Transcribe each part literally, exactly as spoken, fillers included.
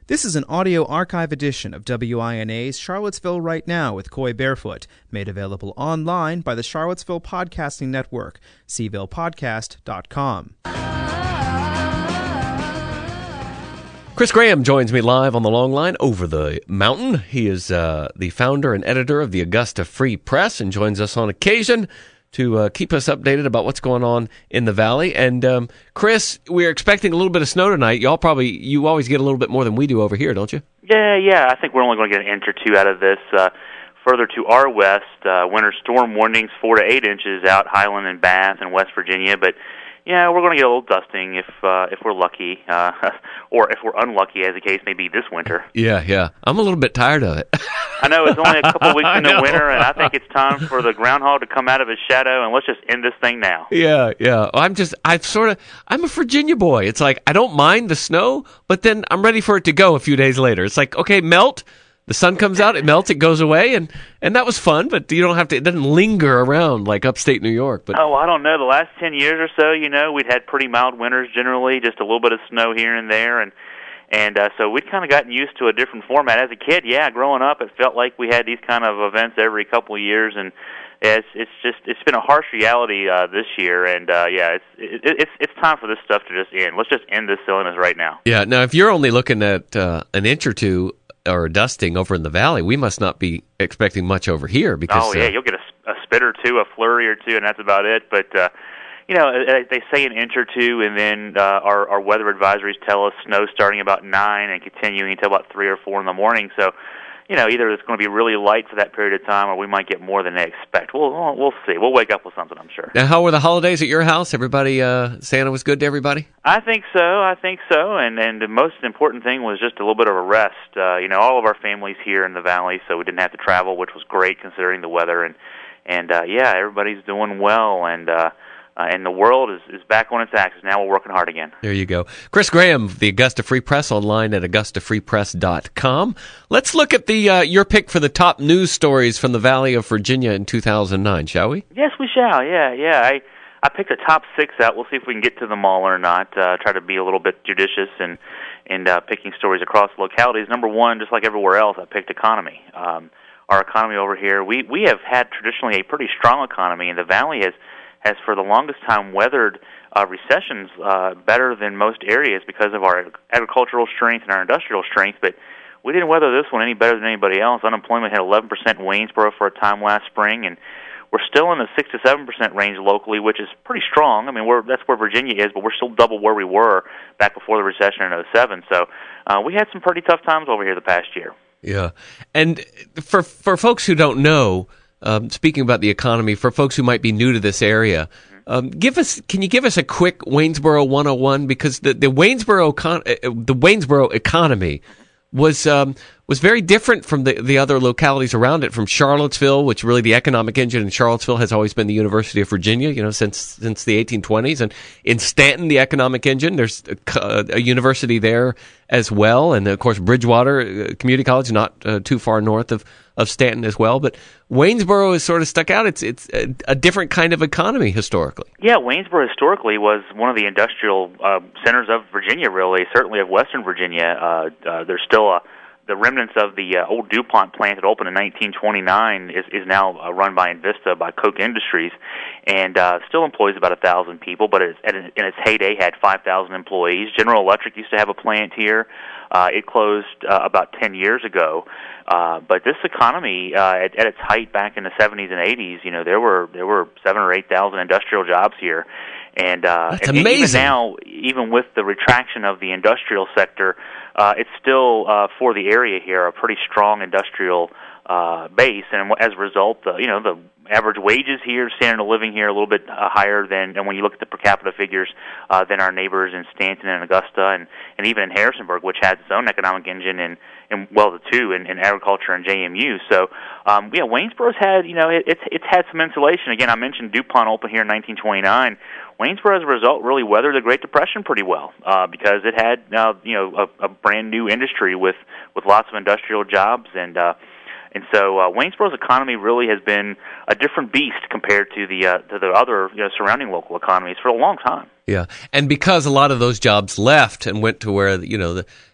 This is an audio archive edition of W I N A's Charlottesville Right Now with Coy Barefoot, made available online by the Charlottesville Podcasting Network, c ville podcast dot com. Chris Graham joins me live on the long line over the mountain. He is uh, the founder and editor of the Augusta Free Press and joins us on occasion to uh, keep us updated about what's going on in the valley. And um, Chris, we're expecting a little bit of snow tonight. Y'all probably, you always get a little bit more than we do over here, don't you? Yeah, yeah. I think we're only going to get an inch or two out of this. Uh, further to our west, uh, winter storm warnings, four to eight inches out Highland and Bath and West Virginia. But yeah, we're going to get a little dusting if uh, if we're lucky, uh, or if we're unlucky, as the case may be this winter. Yeah, yeah. I'm a little bit tired of it. I know it's only a couple of weeks in the winter, and I think it's time for the groundhog to come out of his shadow, and let's just end this thing now. Yeah, yeah. I'm just, I've sort of, I'm a Virginia boy. It's like, I don't mind the snow, but then I'm ready for it to go a few days later. It's like, okay, melt. The sun comes out, it melts, it goes away, and, and that was fun, but you don't have to, it doesn't linger around like upstate New York. But oh, I don't know. The last ten years or so, you know, we'd had pretty mild winters generally, just a little bit of snow here and there, and And uh, so we'd kind of gotten used to a different format. As a kid, yeah, growing up, it felt like we had these kind of events every couple of years, and it's it's just it's been a harsh reality uh, this year. And uh, yeah, it's it, it's it's time for this stuff to just end. Let's just end this silliness right now. Yeah. Now, if you're only looking at uh, an inch or two or dusting over in the valley, we must not be expecting much over here. Because oh yeah, uh, you'll get a, a spit or two, a flurry or two, and that's about it. But uh, you know, they say an inch or two, and then uh, our, our weather advisories tell us snow starting about nine and continuing until about three or four in the morning. So, you know, either it's going to be really light for that period of time, or we might get more than they expect. We'll we'll, we'll see. We'll wake up with something, I'm sure. Now, how were the holidays at your house? Everybody, uh, Santa was good to everybody? I think so. I think so. And and the most important thing was just a little bit of a rest. Uh, you know, all of our families here in the valley, so we didn't have to travel, which was great considering the weather. And and uh, yeah, everybody's doing well, and. Uh, Uh, and the world is, is back on its axis. Now we're working hard again. There you go. Chris Graham, the Augusta Free Press, online at augusta free press dot com. Let's look at the uh, your pick for the top news stories from the Valley of Virginia in two thousand nine, shall we? Yes, we shall. Yeah, yeah. I, I picked a top six out. We'll see if we can get to them all or not. Uh, try to be a little bit judicious and, and uh, picking stories across localities. Number one, just like everywhere else, I picked economy. Um, our economy over here, we, we have had traditionally a pretty strong economy, and the Valley has has for the longest time weathered uh, recessions uh, better than most areas because of our agricultural strength and our industrial strength, but we didn't weather this one any better than anybody else. Unemployment hit eleven percent in Waynesboro for a time last spring, and we're still in the six to seven percent range locally, which is pretty strong. I mean, we're, that's where Virginia is, but we're still double where we were back before the recession in oh seven. So uh, we had some pretty tough times over here the past year. Yeah, and for for folks who don't know, Um, speaking about the economy, for folks who might be new to this area, um, give us can you give us a quick Waynesboro one oh one, because the the Waynesboro econ- the Waynesboro economy was um, was very different from the the other localities around it, from Charlottesville, which really the economic engine in Charlottesville has always been the University of Virginia, you know, since since the eighteen twenties, and in Stanton, the economic engine, there's a, a university there as well, and of course Bridgewater Community College, not uh, too far north of. of Stanton as well, but Waynesboro has sort of stuck out. It's it's a, a different kind of economy historically. Yeah, Waynesboro historically was one of the industrial uh, centers of Virginia, really, certainly of Western Virginia. Uh, uh, there's still a, the remnants of the uh, old DuPont plant that opened in nineteen twenty-nine is, is now uh, run by Invista, by Koch Industries, and uh, still employs about one thousand people, but it's, at, in its heyday had five thousand employees. General Electric used to have a plant here. Uh, it closed uh, about ten years ago. Uh, but this economy, uh, at, at its height back in the seventies and eighties, you know, there were there were seven or eight thousand industrial jobs here, and, uh, That's and amazing. even now, even with the retraction of the industrial sector, uh, it's still uh, for the area here a pretty strong industrial uh, base, and as a result, uh, you know, the average wages here, standard of living here, a little bit uh, higher than, and when you look at the per capita figures, uh, than our neighbors in Stanton and Augusta, and, and even in Harrisonburg, which has its own economic engine, and, and well, the two in, in agriculture and J M U. So, um, yeah, Waynesboro's had, you know, it, it's it's had some insulation. Again, I mentioned DuPont opened here in nineteen twenty-nine. Waynesboro, as a result, really weathered the Great Depression pretty well uh, because it had, uh, you know, a, a brand new industry with with lots of industrial jobs, and uh, and so uh, Waynesboro's economy really has been a different beast compared to the uh, to the other, you know, surrounding local economies for a long time. Yeah, and because a lot of those jobs left and went to where, you know, the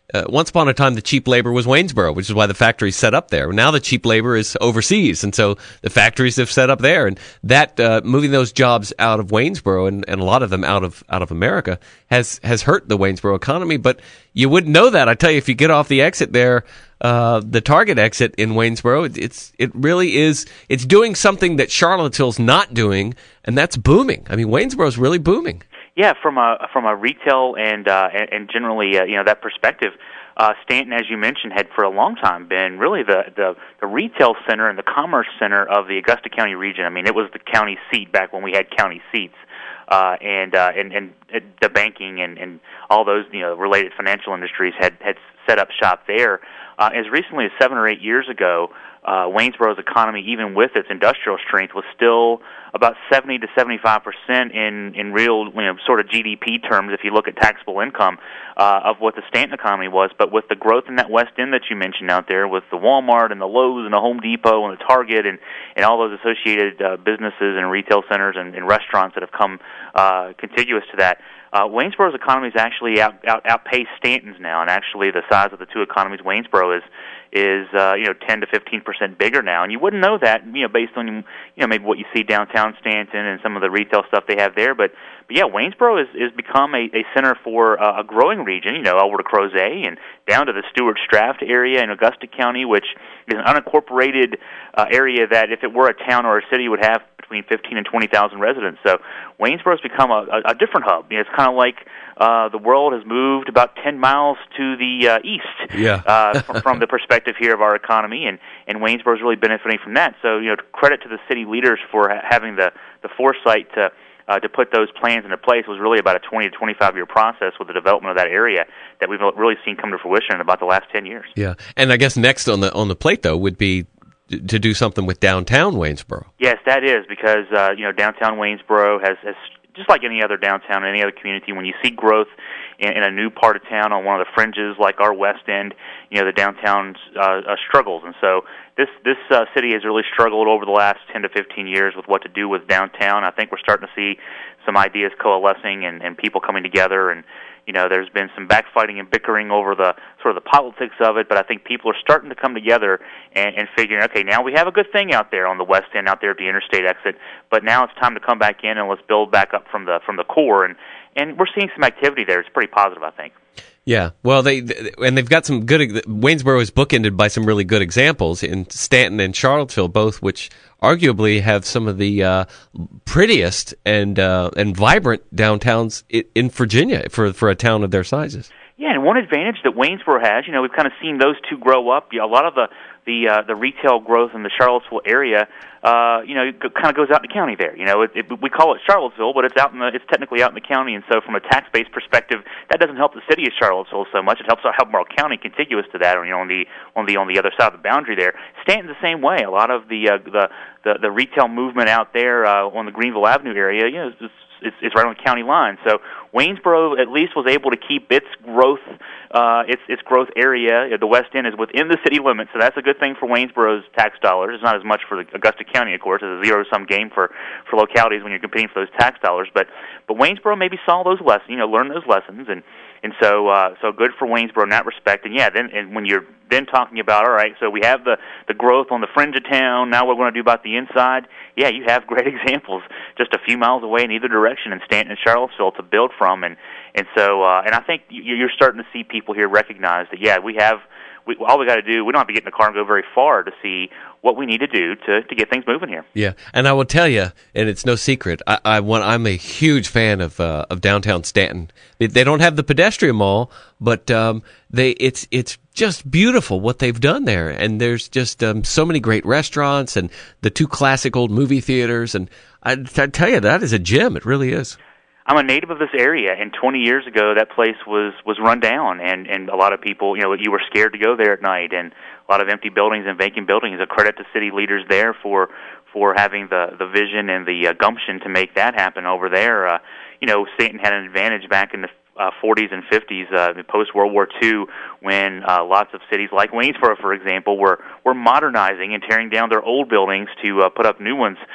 uh, once upon a time, the cheap labor was Waynesboro, which is why the factory's set up there. Now the cheap labor is overseas, and so the factories have set up there. And that uh, moving those jobs out of Waynesboro and, and a lot of them out of out of America has has hurt the Waynesboro economy. But you wouldn't know that. I tell you, if you get off the exit there, uh, the Target exit in Waynesboro, it, it's it really is. It's doing something that Charlottesville's not doing, and that's booming. I mean, Waynesboro's really booming. Yeah, from a from a retail and uh, and, and generally uh, you know that perspective, uh, Stanton, as you mentioned, had for a long time been really the, the the retail center and the commerce center of the Augusta County region. I mean, it was the county seat back when we had county seats, uh, and, uh, and and the banking and, and all those you know related financial industries had had set up shop there. Uh, as recently as seven or eight years ago, uh, Waynesboro's economy, even with its industrial strength, was still about seventy to seventy-five percent in, in real, you know, sort of G D P terms, if you look at taxable income, uh, of what the Stanton economy was. But with the growth in that West End that you mentioned out there, with the Walmart and the Lowe's and the Home Depot and the Target and, and all those associated uh, businesses and retail centers and, and restaurants that have come uh, contiguous to that, Uh, Waynesboro's economy has actually out, out, outpaced Stanton's now, and actually the size of the two economies, Waynesboro is is uh, you know ten to fifteen percent bigger now, and you wouldn't know that you know based on you know maybe what you see downtown Stanton and some of the retail stuff they have there, but but yeah, Waynesboro is is become a, a center for uh, a growing region, you know, over to Crozet and down to the Stewart Straft area in Augusta County, which is an unincorporated uh, area that if it were a town or a city would have between fifteen and twenty thousand residents. So Waynesboro's become a, a, a different hub. You know, it's kind of like uh, the world has moved about ten miles to the uh, east yeah. uh, from, from the perspective here of our economy, and, and Waynesboro's really benefiting from that. So, you know, credit to the city leaders for ha- having the, the foresight to uh, to put those plans into place. It was really about a twenty to twenty-five year process with the development of that area that we've really seen come to fruition in about the last ten years. Yeah, and I guess next on the on the plate, though, would be to do something with downtown Waynesboro. Yes, that is, because uh, you know downtown Waynesboro has, has just like any other downtown, any other community, when you see growth in, in a new part of town on one of the fringes like our West End, you know the downtown uh, uh, struggles, and so this this uh, city has really struggled over the last ten to fifteen years with what to do with downtown. I think we're starting to see some ideas coalescing and, and people coming together, and you know, there's been some backfighting and bickering over the sort of the politics of it, but I think people are starting to come together and, and figuring, okay, now we have a good thing out there on the West End, out there at the interstate exit, but now it's time to come back in and let's build back up from the from the core, and and we're seeing some activity there. It's pretty positive, I think. Yeah, well, they and they've got some good. Waynesboro is bookended by some really good examples in Stanton and Charlottesville, both which arguably have some of the uh, prettiest and uh, and vibrant downtowns in Virginia for for a town of their sizes. Yeah, and one advantage that Waynesboro has, you know, we've kind of seen those two grow up. You know, a lot of the the uh, the retail growth in the Charlottesville area, uh, you know, it kind of goes out in the county there. You know, it, it, we call it Charlottesville, but it's out in the it's technically out in the county, and so from a tax-based perspective, that doesn't help the city of Charlottesville so much. It helps Albemarle County contiguous to that, or you know, on the on the on the other side of the boundary there. Stanton's the same way. A lot of the uh, the, the the retail movement out there uh, on the Greenville Avenue area, you know, it's, it's, it's right on the county line. So Waynesboro at least was able to keep its growth, uh, its its growth area. The West End is within the city limits, so that's a good thing for Waynesboro's tax dollars. It's not as much for the Augusta County, of course. It's a zero-sum game for, for localities when you're competing for those tax dollars. But but Waynesboro maybe saw those lessons, you know, learned those lessons, and and so uh, so good for Waynesboro in that respect. And yeah, then and when you're then talking about, all right, so we have the the growth on the fringe of town. Now what we're going to do about the inside? Yeah, you have great examples just a few miles away in either direction in Stanton and Charlottesville to build from, and and so uh, and I think you're starting to see people here recognize that yeah, we have we, all we got to do. We don't have to get in the car and go very far to see what we need to do to, to get things moving here. Yeah, and I will tell you, and it's no secret, I, I want, I'm a huge fan of uh, of downtown Stanton. They, they don't have the pedestrian mall, but um, they it's it's just beautiful what they've done there, and there's just um, so many great restaurants and the two classic old movie theaters, and I, I tell you, that is a gem. It really is. I'm a native of this area, and twenty years ago, that place was was run down, and and a lot of people, you know, you were scared to go there at night, and a lot of empty buildings and vacant buildings. A credit to city leaders there for for having the the vision and the uh, gumption to make that happen over there. Uh, you know, Stanton had an advantage back in the uh, forties and fifties, uh, post World War Two, when uh, lots of cities like Waynesboro, for example, were were modernizing and tearing down their old buildings to uh, put up new ones.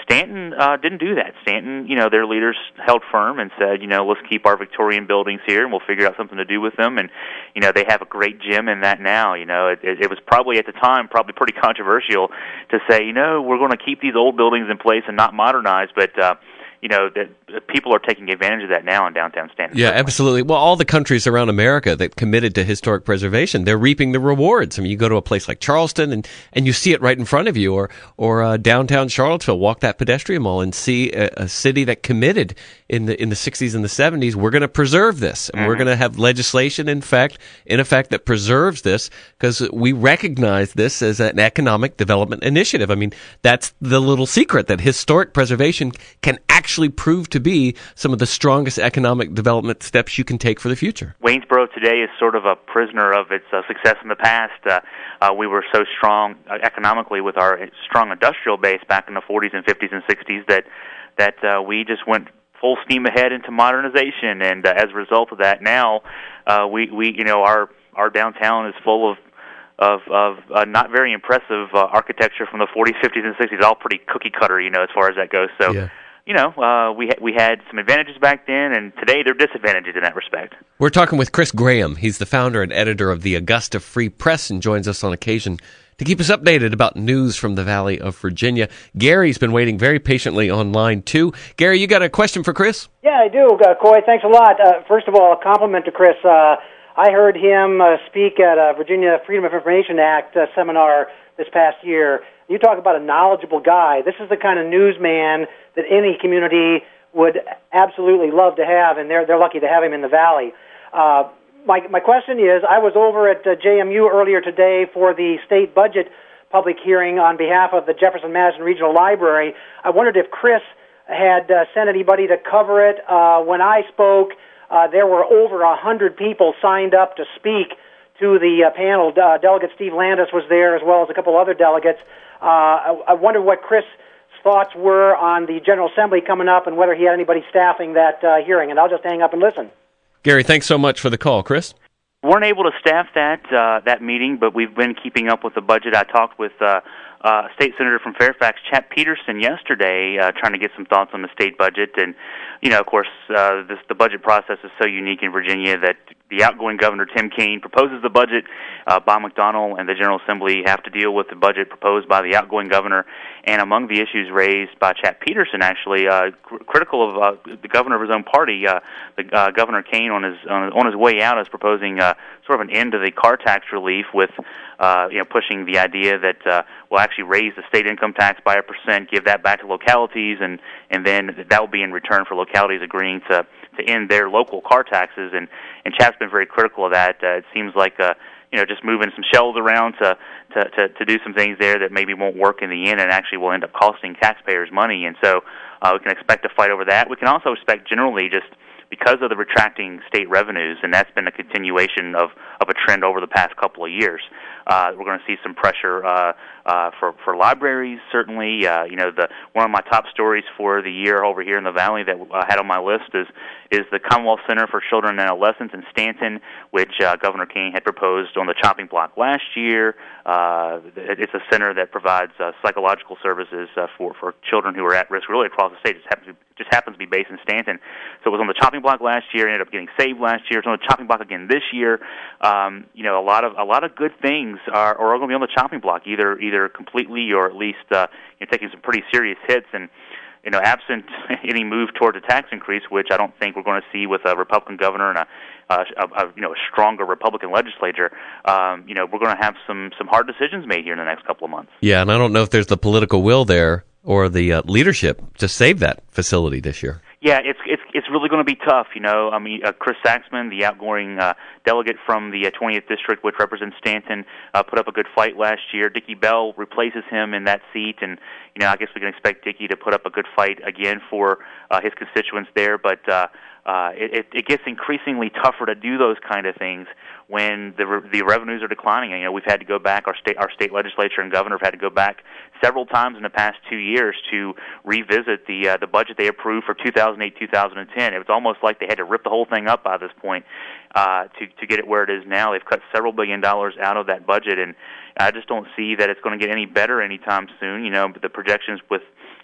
Stanton uh, didn't do that. Stanton, you know, their leaders held firm and said, you know, let's keep our Victorian buildings here, and we'll figure out something to do with them. And, you know, they have a great gym in that now. You know, it, it, it was probably at the time probably pretty controversial to say, you know, we're going to keep these old buildings in place and not modernize, but uh, you know, that people are taking advantage of that now in downtown Stanton. Yeah, absolutely. Well, all the countries around America that committed to historic preservation, they're reaping the rewards. I mean, you go to a place like Charleston and, and you see it right in front of you, or or uh, downtown Charlottesville, walk that pedestrian mall and see a, a city that committed in the in the sixties and the seventies, we're going to preserve this. And mm-hmm. we're going to have legislation, in fact, in effect, that preserves this because we recognize this as an economic development initiative. I mean, that's the little secret, that historic preservation can actually prove to be some of the strongest economic development steps you can take for the future. Waynesboro today is sort of a prisoner of its uh, success in the past. Uh, uh, we were so strong uh, economically with our strong industrial base back in the forties and fifties and sixties that that uh, we just went full steam ahead into modernization, and uh, as a result of that, now uh, we we you know our our downtown is full of of of uh, not very impressive uh, architecture from the forties, fifties, and sixties. All pretty cookie cutter, you know, as far as that goes. So. Yeah. You know, uh, we ha- we had some advantages back then, and today they're disadvantages in that respect. We're talking with Chris Graham. He's the founder and editor of the Augusta Free Press and joins us on occasion to keep us updated about news from the Valley of Virginia. Gary's been waiting very patiently on line two. Gary, you got a question for Chris? Yeah, I do, uh, Coy. Thanks a lot. Uh, first of all, a compliment to Chris. Uh, I heard him uh, speak at a Virginia Freedom of Information Act uh, seminar this past year. You talk about a knowledgeable guy. This is the kind of newsman that any community would absolutely love to have, and they're they're lucky to have him in the Valley. Uh, my my question is, I was over at uh, J M U earlier today for the state budget public hearing on behalf of the Jefferson Madison Regional Library. I wondered if Chris had uh, sent anybody to cover it. Uh, when I spoke, uh, there were over a hundred people signed up to speak to the uh, panel. Uh, Delegate Steve Landis was there, as well as a couple other delegates. Uh, I, I wonder what Chris' thoughts were on the General Assembly coming up and whether he had anybody staffing that uh, hearing. And I'll just hang up and listen. Gary, thanks so much for the call. Chris? Weren't able to staff that uh, that meeting, but we've been keeping up with the budget. I talked with uh, uh, State Senator from Fairfax, Chap Peterson, yesterday, uh, trying to get some thoughts on the state budget. And, you know, of course, uh, this, the budget process is so unique in Virginia that the outgoing governor, Tim Kaine, proposes the budget. Uh, Bob McDonnell and the General Assembly have to deal with the budget proposed by the outgoing governor. And among the issues raised by Chap Peterson, actually, uh, cr- critical of uh, the governor of his own party, uh, the, uh, Governor Kaine, on his on, on his way out, is proposing uh, sort of an end to the car tax relief, with uh, you know pushing the idea that uh, we'll actually raise the state income tax by a percent, give that back to localities, and and then that will be in return for localities agreeing to to end their local car taxes. And and Chap's been very critical of that. Uh, it seems like uh, you know just moving some shells around to, to to to do some things there that maybe won't work in the end, and actually will end up costing taxpayers money. And so uh, we can expect a fight over that. We can also expect generally just because of the retracting state revenues, and that's been a continuation of, of a trend over the past couple of years. Uh, we're going to see some pressure uh, uh, for for libraries, certainly. Uh, you know, the one of my top stories for the year over here in the Valley that I had on my list is is the Commonwealth Center for Children and Adolescents in Stanton, which uh, Governor King had proposed on the chopping block last year. Uh, it's a center that provides uh, psychological services uh, for, for children who are at risk really across the state. It just happens, to, just happens to be based in Stanton. So it was on the chopping block last year, ended up getting saved last year. It's on the chopping block again this year. Um, you know, a lot of a lot of good things are, are going to be on the chopping block, either either completely or at least uh, you know, taking some pretty serious hits. And you know, absent any move toward a tax increase, which I don't think we're going to see with a Republican governor and a, a, a you know a stronger Republican legislature, um, you know, we're going to have some some hard decisions made here in the next couple of months. Yeah, and I don't know if there's the political will there or the uh, leadership to save that facility this year. Yeah, it's it's it's really going to be tough. You know, I mean, uh, Chris Saxman, the outgoing uh, delegate from the uh, twentieth district, which represents Stanton, uh, put up a good fight last year. Dickie Bell replaces him in that seat, and you know, I guess we can expect Dickie to put up a good fight again for uh, his constituents there. But uh, uh, it, it gets increasingly tougher to do those kind of things when the re- the revenues are declining. You know, we've had to go back. Our state our state legislature and governor have had to go back several times in the past two years to revisit the uh, the budget they approved for two thousand eight, two thousand ten. It was almost like they had to rip the whole thing up by this point uh, to to get it where it is now. They've cut several billion dollars out of that budget, and I just don't see that it's going to get any better anytime soon. You know, the projections with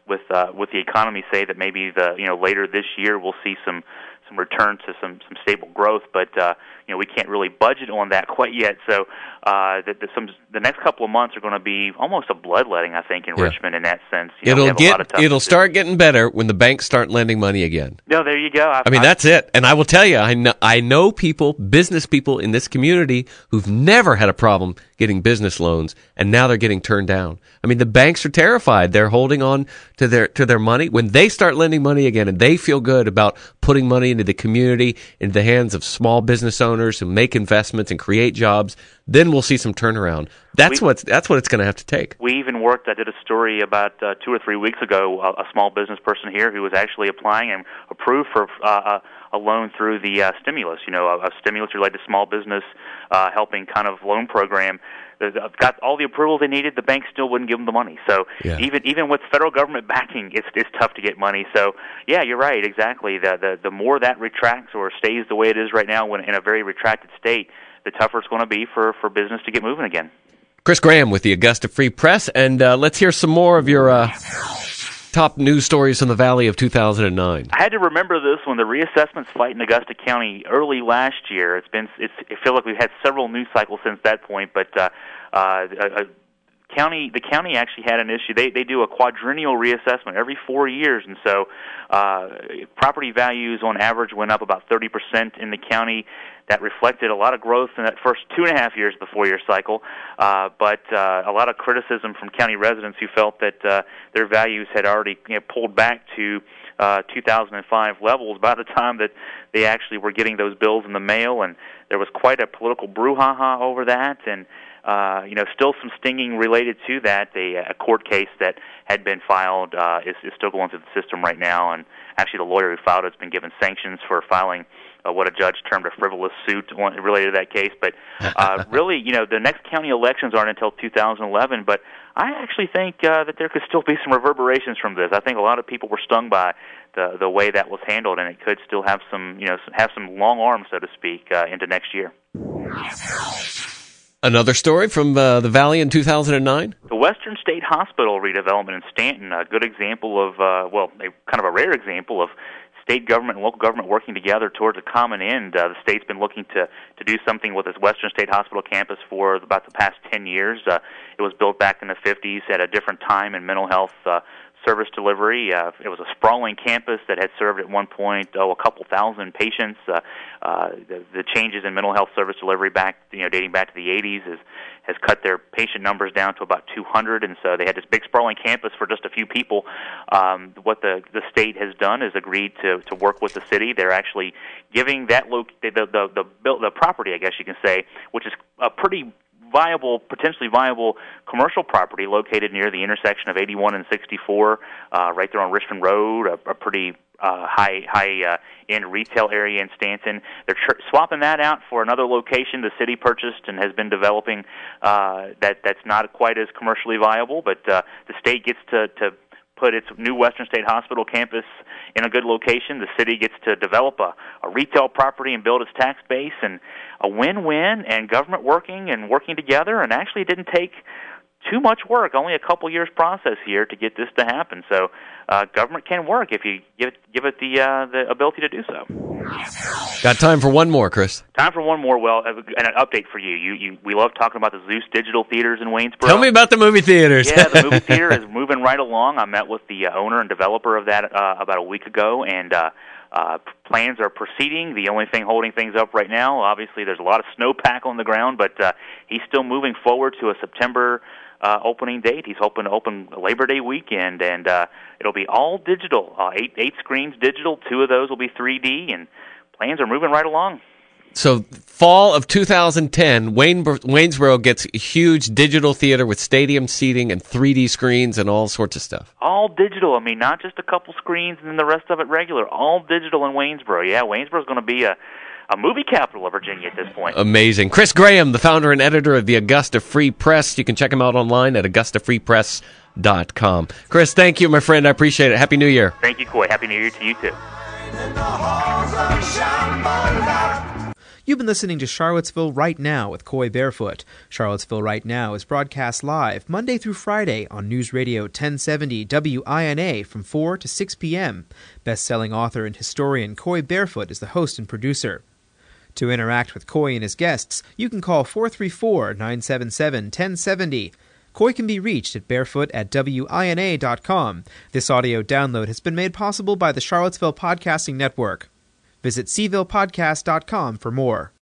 with uh, with the economy say that maybe the you know later this year we'll see some some return to some some stable growth, but uh, you know we can't really budget on that quite yet. So uh, the, the, some, the next couple of months are going to be almost a bloodletting, I think, in yeah. Richmond in that sense. You know, it'll get it'll start getting better when the banks start lending money again. No, there you go. I've, I mean I've, that's it. And I will tell you, I know I know people, business people in this community who've never had a problem getting business loans, and now they're getting turned down. I mean, the banks are terrified. They're holding on to their to their money. When they start lending money again, and they feel good about putting money into the community, into the hands of small business owners who make investments and create jobs, then we'll see some turnaround. That's we, what's that's what it's going to have to take. We even worked. I did a story about uh, two or three weeks ago. A, a small business person here who was actually applying and approved for uh, a, a loan through the uh, stimulus. You know, a, a stimulus related to small business, uh, helping kind of loan program. They've got all the approvals they needed. The bank still wouldn't give them the money. So yeah. even even with federal government backing, it's it's tough to get money. So yeah, you're right. Exactly. The the the more that retracts or stays the way it is right now, when in a very retracted state, the tougher it's going to be for, for business to get moving again. Chris Graham with the Augusta Free Press, and uh, let's hear some more of your uh, top news stories from the Valley of two thousand nine. I had to remember this one. The reassessments fight in Augusta County early last year. It's been it's I feel like we've had several news cycles since that point, but uh, uh, a, a county the county actually had an issue. They they do a quadrennial reassessment every four years, and so uh, property values on average went up about thirty percent in the county. That reflected a lot of growth in that first two and a half years of the four-year cycle, uh, but uh, a lot of criticism from county residents who felt that uh, their values had already you know, pulled back to uh, two thousand five levels by the time that they actually were getting those bills in the mail, and there was quite a political brouhaha over that, and uh, you know, still some stinging related to that. A, a court case that had been filed uh, is, is still going through the system right now, and actually the lawyer who filed it has been given sanctions for filing Uh, what a judge termed a frivolous suit related to that case. But uh, really, you know, the next county elections aren't until two thousand eleven, but I actually think uh, that there could still be some reverberations from this. I think a lot of people were stung by the the way that was handled, and it could still have some, you know, have some long arms, so to speak, uh, into next year. Another story from uh, the Valley in two thousand nine? The Western State Hospital redevelopment in Stanton, a good example of, uh, well, a, kind of a rare example of state government and local government working together towards a common end. Uh, the state's been looking to, to do something with its Western State Hospital campus for about the past ten years. Uh, it was built back in the fifties at a different time in mental health uh, service delivery. Uh, it was a sprawling campus that had served at one point, oh, a couple thousand patients. Uh, uh, the, the changes in mental health service delivery back, you know, dating back to the eighties is has cut their patient numbers down to about two hundred, and so they had this big sprawling campus for just a few people. Um, what the the state has done is agreed to to work with the city. They're actually giving that lo- the the the, the, the property, I guess you can say, which is a pretty viable, potentially viable commercial property located near the intersection of eighty-one and sixty-four, uh, right there on Richmond Road, a, a pretty uh, high high uh, end retail area in Stanton. They're tr- swapping that out for another location the city purchased and has been developing uh, that that's not quite as commercially viable, but uh, the state gets to, to put its new Western State Hospital campus in a good location. The city gets to develop a, a retail property and build its tax base, and a win-win, and government working and working together, and actually it didn't take too much work, only a couple years process here to get this to happen. So uh, government can work if you give it, give it the uh, the ability to do so. Got time for one more, Chris? Time for one more. Well, and an update for you. You, you we love talking about the Zeus Digital Theaters in Waynesboro. Tell me about the movie theaters. Yeah, the movie theater is moving right along. I met with the uh, owner and developer of that uh, about a week ago, and uh, uh, plans are proceeding. The only thing holding things up right now, obviously, there's a lot of snowpack on the ground, but uh, he's still moving forward to a September Uh, opening date. He's hoping to open Labor Day weekend, and uh, it'll be all digital. Uh, eight eight screens digital. Two of those will be three D, and plans are moving right along. So, fall of two thousand ten, Wayne, Waynesboro gets a huge digital theater with stadium seating and three D screens and all sorts of stuff. All digital. I mean, not just a couple screens and then the rest of it regular. All digital in Waynesboro. Yeah, Waynesboro's going to be a A movie capital of Virginia at this point. Amazing. Chris Graham, the founder and editor of the Augusta Free Press. You can check him out online at augusta free press dot com. Chris, thank you, my friend. I appreciate it. Happy New Year. Thank you, Coy. Happy New Year to you, too. You've been listening to Charlottesville Right Now with Coy Barefoot. Charlottesville Right Now is broadcast live Monday through Friday on News Radio ten seventy W I N A from four to six p.m. Best-selling author and historian Coy Barefoot is the host and producer. To interact with Coy and his guests, you can call four three four, nine seven seven, one zero seven zero. Coy can be reached at barefoot at W I N A dot com. This audio download has been made possible by the Charlottesville Podcasting Network. Visit c ville podcast dot com for more.